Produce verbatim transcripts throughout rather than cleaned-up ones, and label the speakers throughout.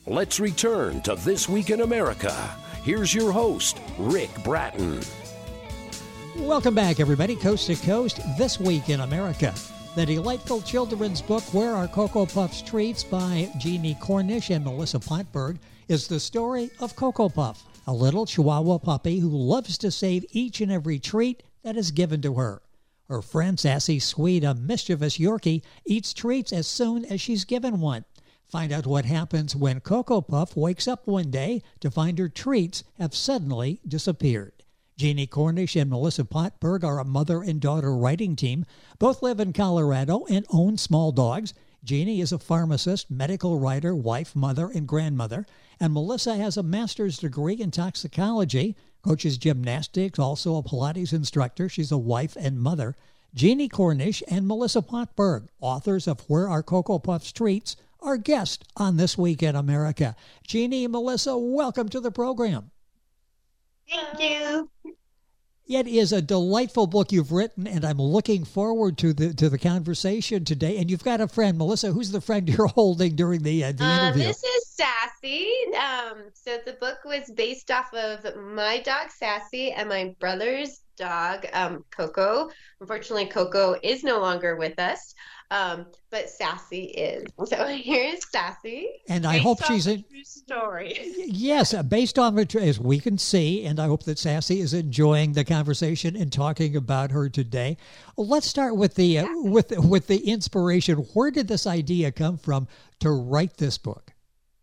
Speaker 1: Let's return to This Week in America. Here's your host, Rick Bratton.
Speaker 2: Welcome back, everybody, coast to coast, This Week in America. The delightful children's book, Where Are Cocoa Puffs Treats, by Jeannie Cornish and Melissa Platberg, is the story of Cocoa Puff, a little Chihuahua puppy who loves to save each and every treat that is given to her. Her friend, Sassy Sweet, a mischievous Yorkie, eats treats as soon as she's given one. Find out what happens when Cocoa Puff wakes up one day to find her treats have suddenly disappeared. Jeannie Cornish and Melissa Platberg are a mother and daughter writing team. Both live in Colorado and own small dogs. Jeannie is a pharmacist, medical writer, wife, mother, and grandmother. And Melissa has a master's degree in toxicology, coaches gymnastics, also a Pilates instructor. She's a wife and mother. Jeannie Cornish and Melissa Platberg, authors of Where Are Cocoa Puffs Treats, our guest on This Week in America. Jeannie and Melissa, welcome to the program.
Speaker 3: Thank you.
Speaker 2: It is a delightful book you've written, and I'm looking forward to the to the conversation today. And you've got a friend, Melissa. Who's the friend you're holding during the, uh, the
Speaker 3: uh,
Speaker 2: interview?
Speaker 3: This is Sassy. Um, so the book was based off of my dog, Sassy, and my brother's dog, um, Coco. Unfortunately, Coco is no longer with us. Um, but Sassy is. So here's Sassy.
Speaker 2: And I hope she's a
Speaker 3: true story.
Speaker 2: Yes, based on it, as we can see, and I hope that Sassy is enjoying the conversation and talking about her today. Well, let's start with the uh, with with the inspiration. Where did this idea come from to write this book?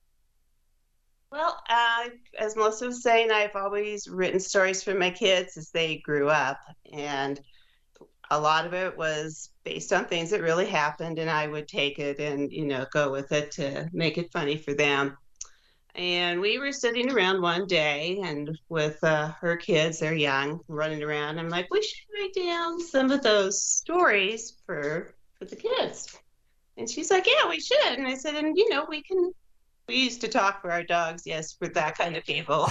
Speaker 4: Well, uh, as Melissa was saying, I've always written stories for my kids as they grew up, and a lot of it was based on things that really happened, and I would take it and, you know, go with it to make it funny for them. And we were sitting around one day, and with uh, her kids, they're young, running around. I'm like, we should write down some of those stories for for the kids. And she's like, yeah, we should. And I said, and, you know, we can, we used to talk for our dogs, yes, for that kind of people.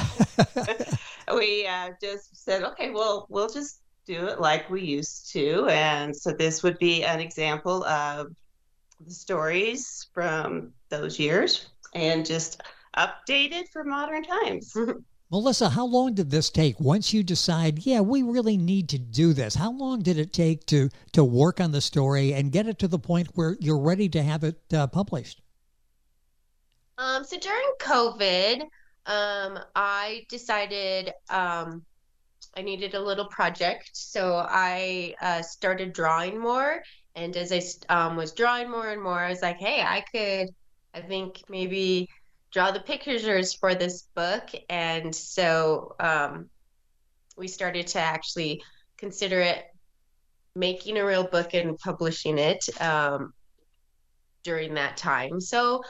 Speaker 4: we uh, just said, okay, well, we'll just do it like we used to. And so this would be an example of the stories from those years and just updated for modern times.
Speaker 2: Melissa, how long did this take once you decide, yeah, we really need to do this? How long did it take to, to work on the story and get it to the point where you're ready to have it uh, published?
Speaker 3: Um, so during COVID, um, I decided um, I needed a little project, so I uh, started drawing more. And as I um, was drawing more and more, I was like, hey, I could, I think maybe draw the pictures for this book. And so um, we started to actually consider it making a real book and publishing it um, during that time. So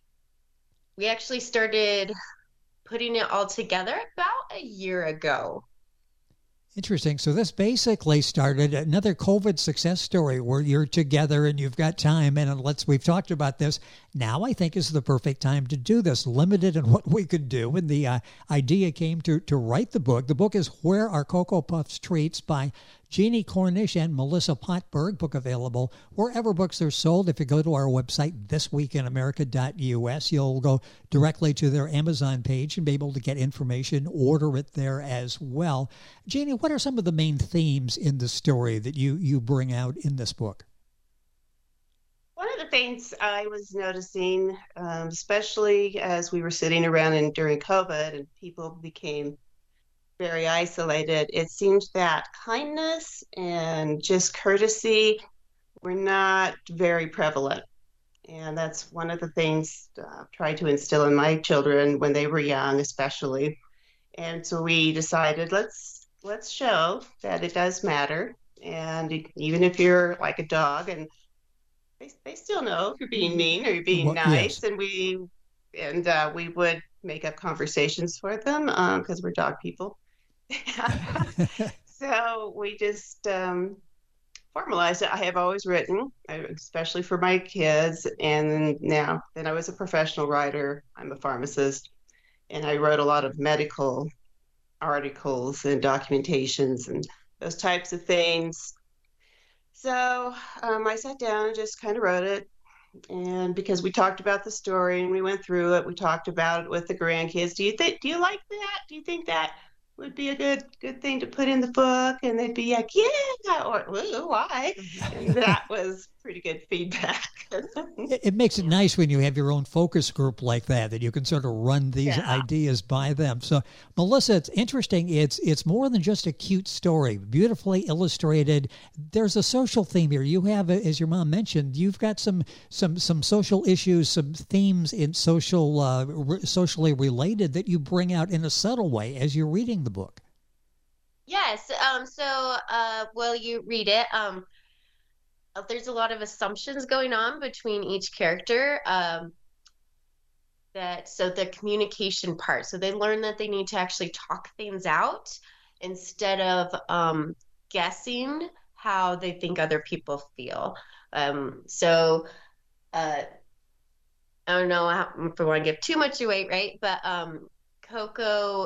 Speaker 3: we actually started putting it all together about a year ago.
Speaker 2: Interesting. So this basically started another COVID success story where you're together and you've got time. And let's, we've talked about this. Now I think is the perfect time to do this, limited in what we could do. And the uh, idea came to, to write the book. The book is Where Are Cocoa Puffs Treats by Jeannie Cornish and Melissa Platberg. Book available wherever books are sold. If you go to our website, this week in america dot u s, you'll go directly to their Amazon page and be able to get information, order it there as well. Jeannie, what are some of the main themes in the story that you, you bring out in this book?
Speaker 4: One of the things I was noticing, um, especially as we were sitting around and during COVID and people became very isolated, it seemed that kindness and just courtesy were not very prevalent. And that's one of the things uh, I've tried to instill in my children when they were young, especially. And so we decided, let's let's show that it does matter. And even if you're like a dog, and they, they still know if you're being mean or you're being
Speaker 2: Well,
Speaker 4: nice.
Speaker 2: yes.
Speaker 4: And we and uh, we would make up conversations for them because um, we're dog people. So we just um, formalized it. I have always written, especially for my kids. And now, then I was a professional writer. I'm a pharmacist. And I wrote a lot of medical articles and documentations and those types of things. So um, I sat down and just kind of wrote it. And because we talked about the story and we went through it, we talked about it with the grandkids. Do you think, do you like that? Do you think that would be a good good thing to put in the book? And they'd be like, yeah, or why? And that was pretty good feedback.
Speaker 2: it, it makes it nice when you have your own focus group like that, that you can sort of run these
Speaker 4: Yeah.
Speaker 2: ideas by them. So, Melissa, it's interesting. It's it's more than just a cute story, beautifully illustrated. There's a social theme here. You have, as your mom mentioned, you've got some some some social issues, some themes in social uh, re- socially related that you bring out in a subtle way as you're reading the book.
Speaker 3: Yes. Um, so, uh, will you read it? Um, uh, there's a lot of assumptions going on between each character. Um, that so the communication part. So they learn that they need to actually talk things out instead of um, guessing how they think other people feel. Um, so, uh, I don't know how, if I want to give too much away, right? But um, Coco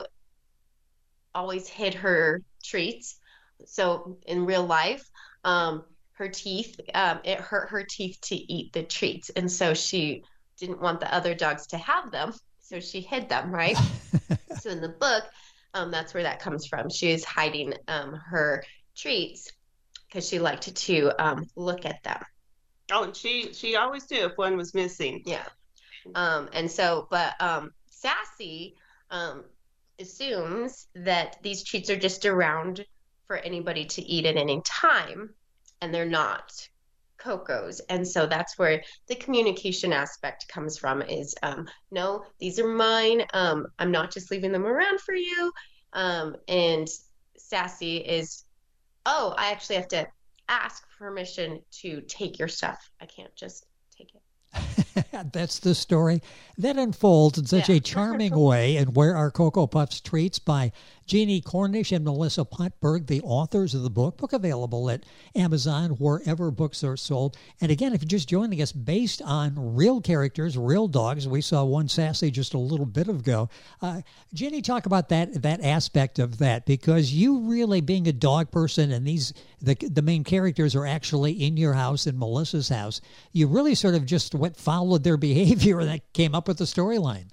Speaker 3: always hid her treats. So in real life, um, her teeth, um, it hurt her teeth to eat the treats. And so she didn't want the other dogs to have them. So she hid them, right? So in the book, um, that's where that comes from. She is hiding um, her treats because she liked to um, look at them.
Speaker 4: Oh, and she she always knew if one was missing.
Speaker 3: Yeah. Um, and so, but um, Sassy um, assumes that these treats are just around for anybody to eat at any time, and they're not Coco's. And so that's where the communication aspect comes from is, um, no, these are mine. Um, I'm not just leaving them around for you. Um, and Sassy is, oh, I actually have to ask permission to take your stuff. I can't just take it.
Speaker 2: That's the story that unfolds in such
Speaker 3: Yeah.
Speaker 2: a charming way. And Where Are Cocoa Puffs Treats by Jeannie Cornish and Melissa Platberg, the authors of the book. Book available at Amazon, wherever books are sold. And again, if you're just joining us, based on real characters, real dogs. We saw one Sassy just a little bit ago. Uh, Jeannie, talk about that that aspect of that, because you really, being a dog person, and these the the main characters are actually in your house, in Melissa's house. You really sort of just went followed their behavior and that came up with the storyline.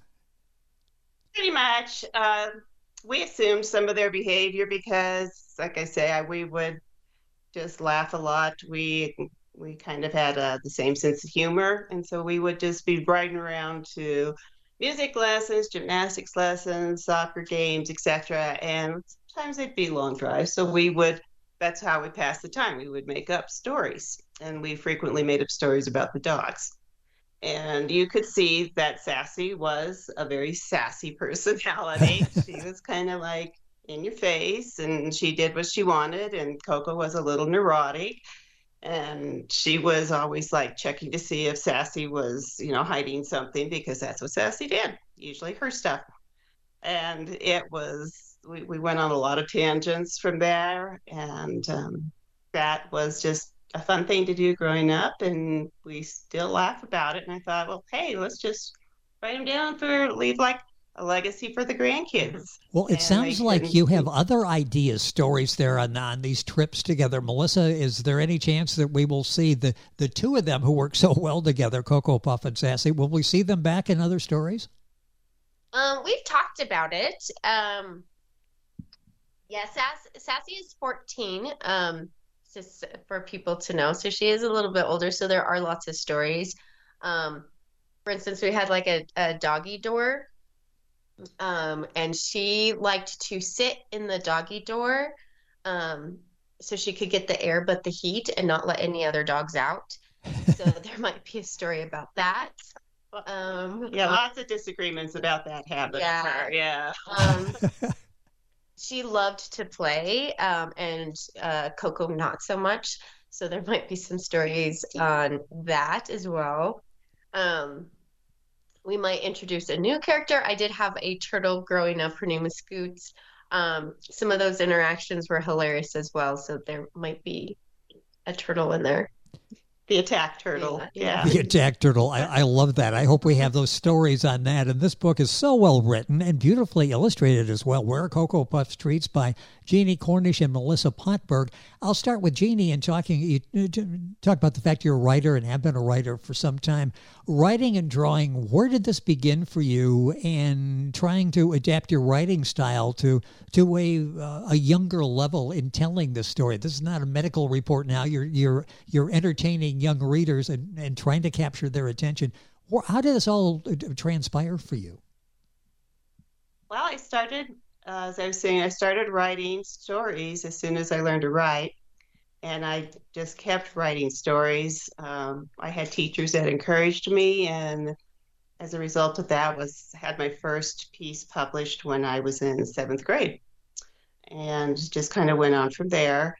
Speaker 4: Pretty much. Uh, we assumed some of their behavior because, like I say, I, we would just laugh a lot. We we kind of had uh, the same sense of humor, and so we would just be riding around to music lessons, gymnastics lessons, soccer games, et cetera. And sometimes they'd be long drives, so we would. That's how we passed the time. We would make up stories, and we frequently made up stories about the dogs. And you could see that Sassy was a very sassy personality. She was kind of like in your face, and she did what she wanted. And Coco was a little neurotic, and she was always like checking to see if Sassy was, you know, hiding something, because that's what Sassy did, usually her stuff. And it was, we, we went on a lot of tangents from there, and um, that was just a fun thing to do growing up, and we still laugh about it. And I thought, well, hey, let's just write them down for leave like a legacy for the grandkids.
Speaker 2: Well, it
Speaker 4: And
Speaker 2: sounds
Speaker 4: they
Speaker 2: like
Speaker 4: couldn't-
Speaker 2: you have other ideas, stories there on, on these trips together. Melissa, is there any chance that we will see the, the two of them who work so well together, Coco Puff and Sassy, will we see them back in other stories?
Speaker 3: Um, we've talked about it. Um, yeah, Sass, Sassy is fourteen. Um, just for people to know. So she is a little bit older, so there are lots of stories. Um, for instance, we had like a, a doggy door, um, and she liked to sit in the doggy door um, so she could get the air but the heat and not let any other dogs out. So there might be a story about that. Um,
Speaker 4: Yeah, lots of disagreements about that habit.
Speaker 3: Yeah.
Speaker 4: Yeah.
Speaker 3: um, she loved to play, um, and uh, Coco not so much. So there might be some stories on that as well. Um, we might introduce a new character. I did have a turtle growing up. Her name was Scoots. Um, some of those interactions were hilarious as well. So there might be a turtle in there.
Speaker 4: The attack turtle. Yeah.
Speaker 2: The attack turtle. I, I love that. I hope we have those stories on that. And this book is so well written and beautifully illustrated as well. Where Are Cocoa Puffs Treats by Jeannie Cornish and Melissa Pontberg. I'll start with Jeannie and talking, you talk about the fact you're a writer and have been a writer for some time. Writing and drawing, where did this begin for you, and trying to adapt your writing style to to a uh, a younger level in telling this story? This is not a medical report now. You're you're you're entertaining young readers and, and trying to capture their attention. How did this all transpire for you?
Speaker 4: Well, I started, uh, as I was saying, I started writing stories as soon as I learned to write. And I just kept writing stories. Um, I had teachers that encouraged me, and as a result of that, was had my first piece published when I was in seventh grade, and just kind of went on from there.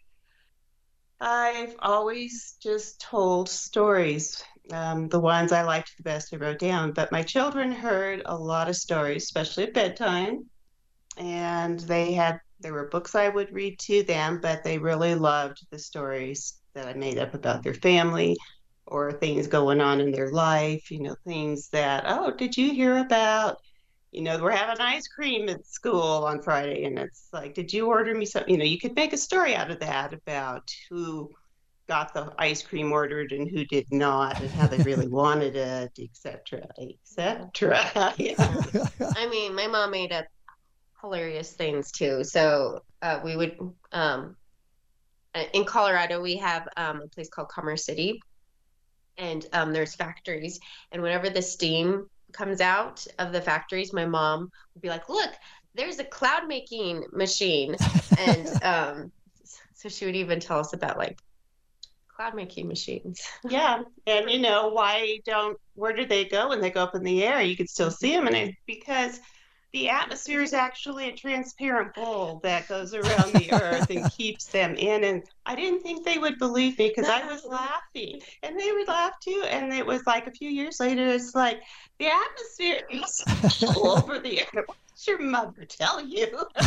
Speaker 4: I've always just told stories. Um, the ones I liked the best I wrote down, but my children heard a lot of stories, especially at bedtime, and they had there were books I would read to them, but they really loved the stories that I made up about their family or things going on in their life, you know, things that, oh, did you hear about, you know, we're having ice cream at school on Friday, and it's like, did you order me something? You know, you could make a story out of that about who got the ice cream ordered and who did not, and how they really wanted it, et cetera, et cetera. Yeah.
Speaker 3: I mean, my mom made up hilarious things too. So uh, we would, um, in Colorado, we have um, a place called Commerce City, and um, there's factories. And whenever the steam comes out of the factories, my mom would be like, look, there's a cloud making machine. And um, so she would even tell us about like cloud making machines.
Speaker 4: Yeah. And you know, why don't, where do they go when they go up in the air? You can still see them. And it, because the atmosphere is actually a transparent bowl that goes around the earth and keeps them in. And I didn't think they would believe me because I was laughing, and they would laugh too. And it was like a few years later, it's like, the atmosphere is all over the air. What did your mother tell you?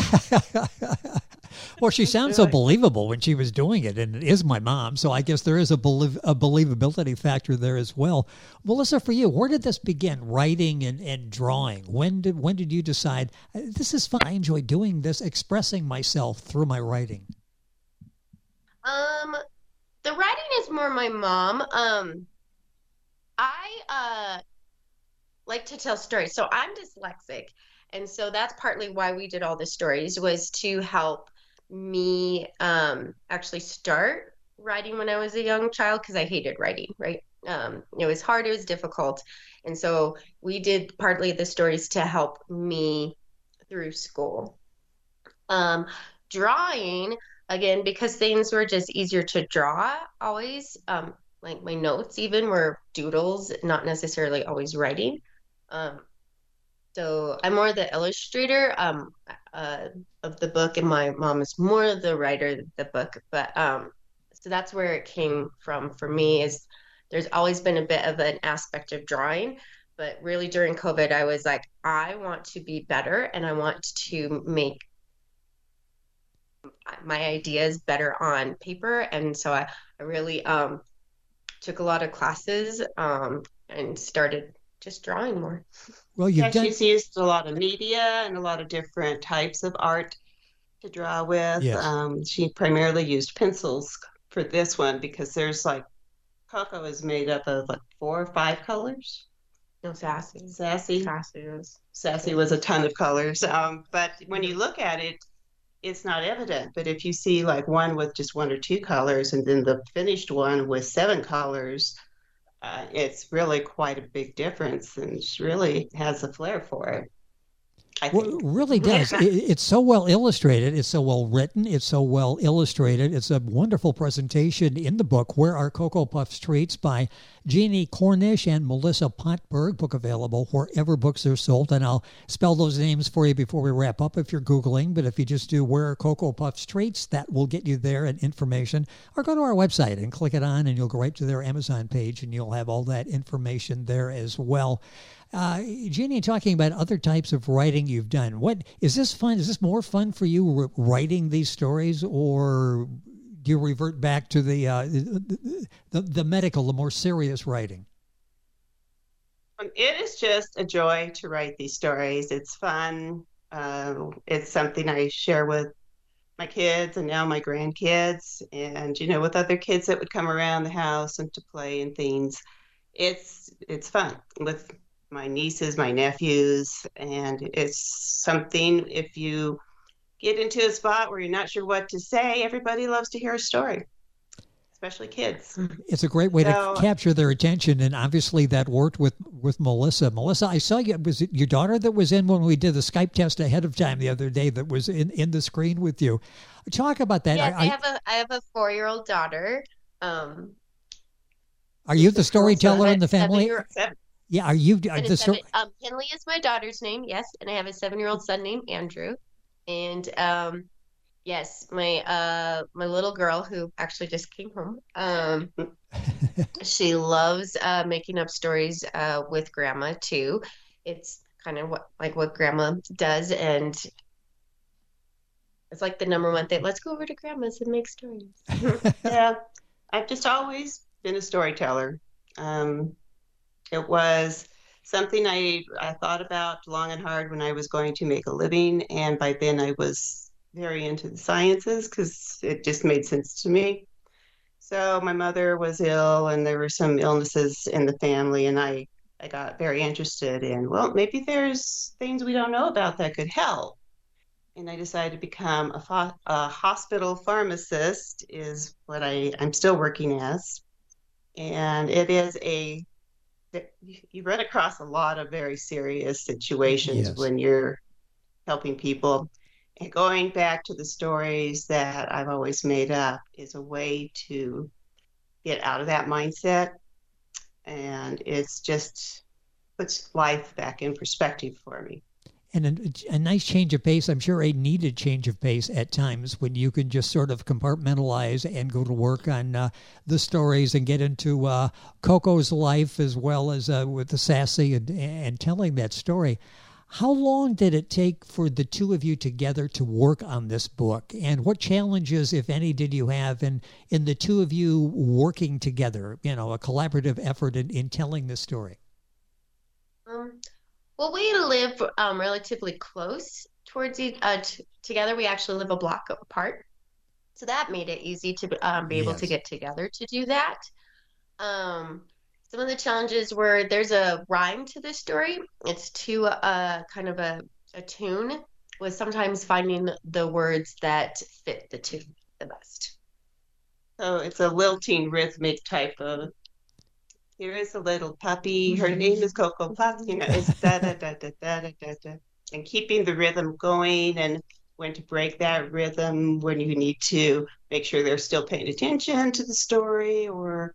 Speaker 2: Well, she sounds so believable when she was doing it, and it is my mom, so I guess there is a, belie- a believability factor there as well. Melissa, for you, where did this begin, writing and, and drawing? When did when did you decide, this is fun, I enjoy doing this, expressing myself through my writing?
Speaker 3: Um, the writing is more my mom. Um, I uh like to tell stories, so I'm dyslexic, and so that's partly why we did all the stories, was to help me um actually start writing when I was a young child, because I hated writing, right? Um, it was hard, it was difficult. And so we did partly the stories to help me through school. Um, drawing, again, because things were just easier to draw always, um, like my notes even were doodles, not necessarily always writing. Um, so I'm more the illustrator um, uh, of the book, and my mom is more the writer of the book. But um, so that's where it came from for me, is there's always been a bit of an aspect of drawing. But really during COVID, I was like, I want to be better, and I want to make my ideas better on paper. And so I, I really um, took a lot of classes um, and started just drawing more.
Speaker 2: Well, you've
Speaker 4: yeah,
Speaker 2: done...
Speaker 4: she's used a lot of media and a lot of different types of art to draw with.
Speaker 2: Yes.
Speaker 4: Um, she primarily used pencils for this one, because there's like, Coco is made up of like four or five colors.
Speaker 3: No, Sassy.
Speaker 4: Sassy.
Speaker 3: Sassy was.
Speaker 4: Sassy was a ton of colors. Um, but when you look at it, it's not evident. But if you see like one with just one or two colors, and then the finished one with seven colors, uh, it's really quite a big difference, and she really has a flair for it. I think.
Speaker 2: Well, it really does. It, it's so well illustrated. It's so well written. It's so well illustrated. It's a wonderful presentation in the book, Where Are Cocoa Puffs Treats by Jeannie Cornish and Melissa Pontberg. Book available wherever books are sold. And I'll spell those names for you before we wrap up if you're Googling. But if you just do Where Are Cocoa Puffs Treats, that will get you there and information. Or go to our website and click it on, and you'll go right to their Amazon page, and you'll have all that information there as well. Uh, Jeannie, talking about other types of writing you've done, what is this fun? Is this more fun for you writing these stories, or do you revert back to the, uh, the, the the medical, the more serious writing?
Speaker 4: Um, it is just a joy to write these stories. It's fun. Uh, it's something I share with my kids and now my grandkids, and you know, with other kids that would come around the house and to play and things. It's it's fun with my nieces, my nephews, and it's something, if you get into a spot where you're not sure what to say, everybody loves to hear a story, especially kids.
Speaker 2: It's a great way
Speaker 4: So-
Speaker 2: to capture their attention, and obviously that worked with, with Melissa. Melissa, I saw you. Was it your daughter that was in when we did the Skype test ahead of time the other day that was in, in the screen with you? Talk about that.
Speaker 3: Yes,
Speaker 2: Are,
Speaker 3: I have a I have a four year old daughter. Um,
Speaker 2: are you the storyteller in the
Speaker 3: seven
Speaker 2: family?
Speaker 3: year-
Speaker 4: Seven-
Speaker 2: Yeah, are you are
Speaker 3: and a
Speaker 2: the
Speaker 3: seven,
Speaker 2: story?
Speaker 3: um, Henley is my daughter's name, yes, and I have a seven year old son named Andrew, and um, yes, my uh my little girl who actually just came home. Um, she loves uh making up stories uh with grandma too. It's kind of what like what grandma does, and it's like the number one thing. Let's go over to grandma's and make stories.
Speaker 4: Yeah, I've just always been a storyteller. Um, it was something I I thought about long and hard when I was going to make a living, and by then I was very into the sciences because it just made sense to me. So my mother was ill, and there were some illnesses in the family, and I I got very interested in, well, maybe there's things we don't know about that could help. And I decided to become a, pho- a hospital pharmacist, is what I, I'm still working as. And it is a, you run across a lot of very serious situations
Speaker 2: Yes.
Speaker 4: when you're helping people. And going back to the stories that I've always made up is a way to get out of that mindset. And it's just puts life back in perspective for me.
Speaker 2: And a, a nice change of pace. I'm sure a needed change of pace at times when you can just sort of compartmentalize and go to work on uh, the stories and get into uh, Coco's life as well as uh, with the Sassy and, and telling that story. How long did it take for the two of you together to work on this book? And what challenges, if any, did you have in, in the two of you working together, you know, a collaborative effort in, in telling this story?
Speaker 3: Um, well, we live um, relatively close towards each uh, t- together. We actually live a block apart, so that made it easy to um, be able
Speaker 2: Yes.
Speaker 3: to get together to do that. Um, some of the challenges were there's a rhyme to this story. It's to uh, kind of a, a tune, with sometimes finding the words that fit the tune the best.
Speaker 4: So it's a lilting rhythmic type of, here is a little puppy, her name is Coco Puff, you know, it's da da da da da da da da. And keeping the rhythm going, and when to break that rhythm, when you need to make sure they're still paying attention to the story, or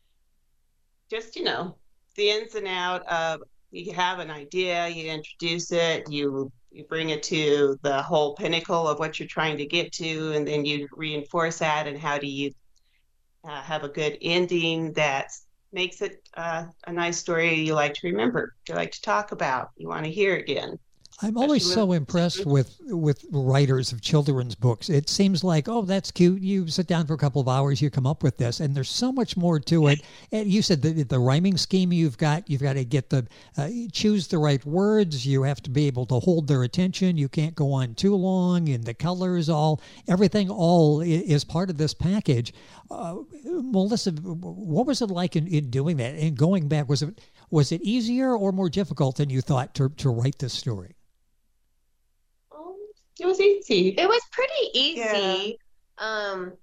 Speaker 4: just, you know, the ins and out of, you have an idea, you introduce it, you you bring it to the whole pinnacle of what you're trying to get to, and then you reinforce that, and how do you uh, have a good ending that makes it uh, a nice story you like to remember, you like to talk about, you want to hear again.
Speaker 2: I'm always
Speaker 4: Especially
Speaker 2: so
Speaker 4: with-
Speaker 2: impressed with with writers of children's books. It seems like, oh, that's cute. You sit down for a couple of hours, you come up with this, and there's so much more to it. And you said the the rhyming scheme you've got. You've got to get the uh, choose the right words. You have to be able to hold their attention. You can't go on too long. And the colors, all everything, all i- is part of this package. Uh, Melissa, what was it like in, in doing that and going back? Was it was it easier or more difficult than you thought to to write this story?
Speaker 4: Um, it was easy.
Speaker 3: It was pretty easy.
Speaker 4: Yeah.
Speaker 3: Um,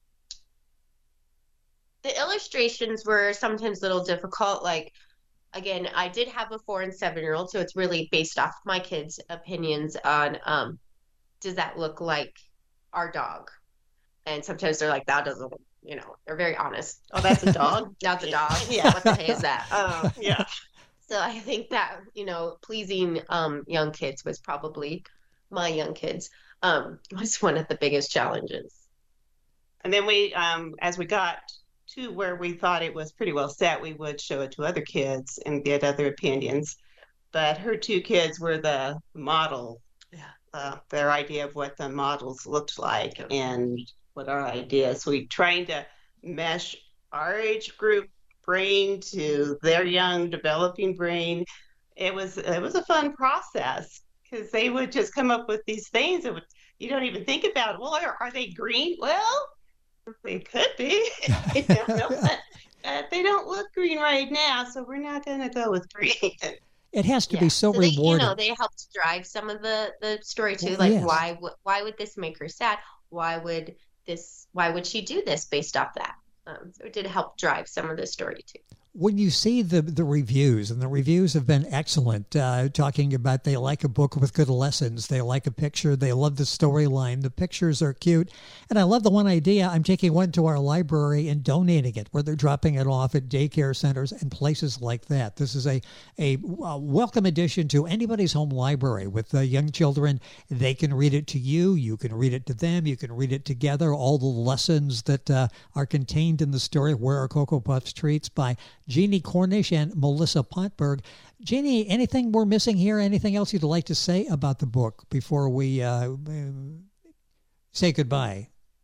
Speaker 3: the illustrations were sometimes a little difficult. Like, again, I did have a four and seven year old, so it's really based off my kids' opinions on um, does that look like our dog? And sometimes they're like, that doesn't, you know, they're very honest.
Speaker 4: Oh, that's a dog?
Speaker 3: That's a dog.
Speaker 4: Yeah.
Speaker 3: What the heck is that? Um,
Speaker 4: Yeah.
Speaker 3: so I think that, you know, pleasing um, young kids was probably my young kids um, was one of the biggest challenges.
Speaker 4: And then we, um, as we got to where we thought it was pretty well set, we would show it to other kids and get other opinions. But her two kids were the model,
Speaker 3: Yeah.
Speaker 4: uh, their idea of what the models looked like. And what our ideas. We trying to mesh our age group brain to their young developing brain. It was it was a fun process because they would just come up with these things that would, you don't even think about. Well, are, are they green? Well, they could be. You know, but, uh, they don't look green right now, so we're not going to go with green.
Speaker 2: It has to
Speaker 3: yeah.
Speaker 2: be so,
Speaker 3: so they,
Speaker 2: rewarding.
Speaker 3: You know, they helped drive some of the, the story too.
Speaker 2: Well,
Speaker 3: like,
Speaker 2: yes.
Speaker 3: why would why would this make her sad? Why would this? Why would she do this based off that? Um, so it did help drive some of the story too.
Speaker 2: When you see the the reviews, and the reviews have been excellent, uh, talking about they like a book with good lessons, they like a picture, they love the storyline, the pictures are cute, and I love the one idea, I'm taking one to our library and donating it, where they're dropping it off at daycare centers and places like that. This is a, a, a welcome addition to anybody's home library with uh, young children. They can read it to you, you can read it to them, you can read it together, all the lessons that uh, are contained in the story, Where Are Cocoa Puffs Treats, by Jeannie Cornish and Melissa Pontberg. Jeannie, anything we're missing here? Anything else you'd like to say about the book before we uh, say goodbye?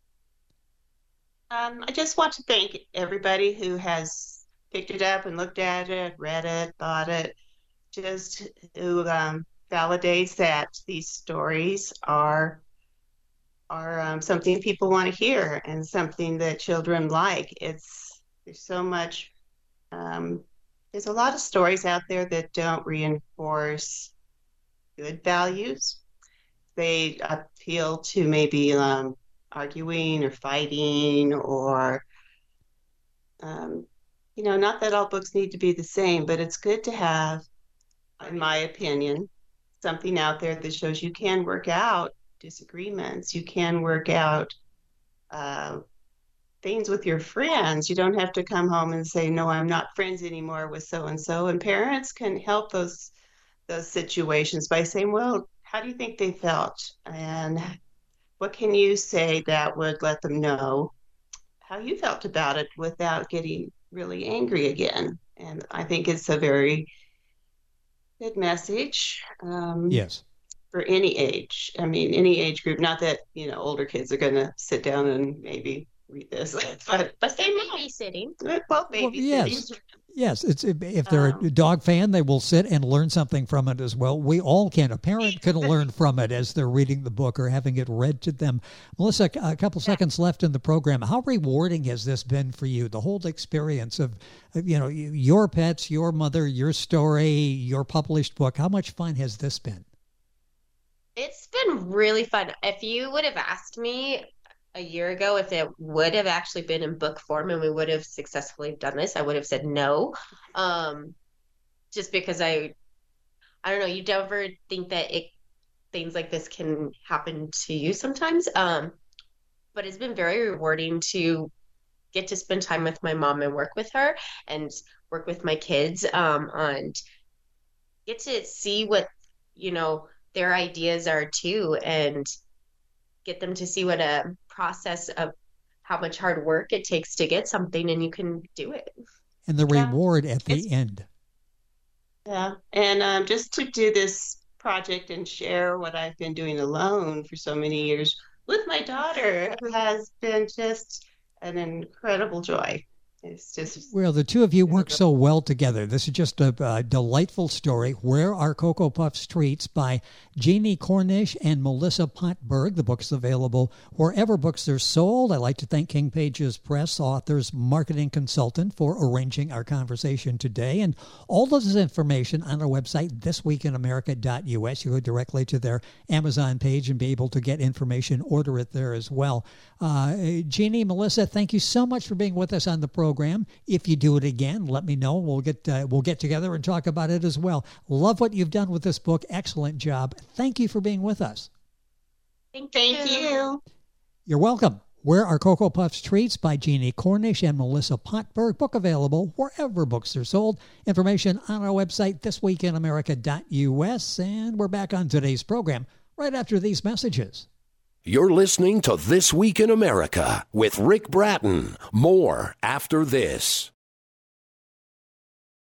Speaker 4: Um, I just want to thank everybody who has picked it up and looked at it, read it, bought it, just who um, validates that these stories are are um, something people want to hear and something that children like. It's there's so much. Um, there's a lot of stories out there that don't reinforce good values. They appeal to maybe um, arguing or fighting or, um, you know, not that all books need to be the same, but it's good to have, in my opinion, something out there that shows you can work out disagreements. You can work out uh, things with your friends. You don't have to come home and say, no, I'm not friends anymore with so-and-so. And parents can help those those situations by saying, well, how do you think they felt? And what can you say that would let them know how you felt about it without getting really angry again? And I think it's a very good message. Um,
Speaker 2: yes. For
Speaker 4: any age. I mean, any age group. Not that, you know, older kids are going to sit down and maybe read this, but but they
Speaker 3: babysitting.
Speaker 4: Well, babysitting. Well,
Speaker 2: yes, yes. It's if they're um, a dog fan, they will sit and learn something from it as well. We all can. A parent can learn from it as they're reading the book or having it read to them. Melissa, a couple seconds left in the program. How rewarding has this been for you? The whole experience of, you know, your pets, your mother, your story, your published book. How much fun has this been?
Speaker 3: It's been really fun. If you would have asked me a year ago if it would have actually been in book form and we would have successfully done this, I would have said no. Um, just because I, I don't know, you never think that it things like this can happen to you sometimes. Um, but it's been very rewarding to get to spend time with my mom and work with her and work with my kids um, and get to see what, you know, their ideas are too, and get them to see what a process of how much hard work it takes to get something, and you can do it.
Speaker 2: And the
Speaker 4: yeah.
Speaker 2: reward at the
Speaker 4: it's,
Speaker 2: end.
Speaker 4: Yeah. And um, just to do this project and share what I've been doing alone for so many years with my daughter has been just an incredible joy. It's just
Speaker 2: well, the two of you work so well together. This is just a, a delightful story. Where Are Cocoa Puffs Treats by Jeannie Cornish and Melissa Pontberg. The book's available wherever books are sold. I'd like to thank King Pages Press, author's marketing consultant, for arranging our conversation today. And all this information on our website, this week in america dot u s. You go directly to their Amazon page and be able to get information, order it there as well. Uh, Jeannie, Melissa, thank you so much for being with us on the program. If you do it again, let me know. We'll get uh, we'll get together and talk about it as well. Love what you've done with this book. Excellent job. Thank you for being with us.
Speaker 3: Thank,
Speaker 4: Thank you. you.
Speaker 2: You're welcome. Where Are Cocoa Puffs Treats by Jeannie Cornish and Melissa Pontberg. Book available wherever books are sold. Information on our website, this week in america dot u s. And we're back on today's program right after these messages.
Speaker 1: You're listening to This Week in America with Rick Bratton. More after this.